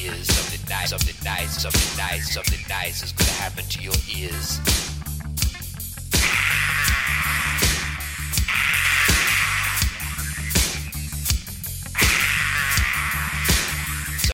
ears. Something nice, something nice, something nice, something nice is gonna happen to your ears.